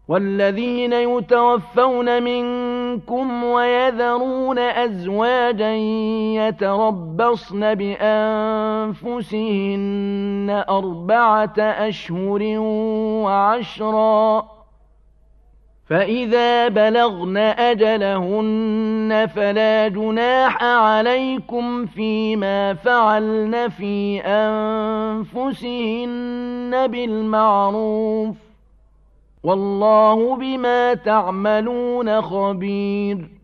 والذين يتوفون منكم ويذرون أزواجا يتربصن بأنفسهن 4 أشهر وعشرا، فإذا بلغن أجلهن فلا جناح عليكم فيما فعلن في أنفسهن بالمعروف، والله بما تعملون خبير.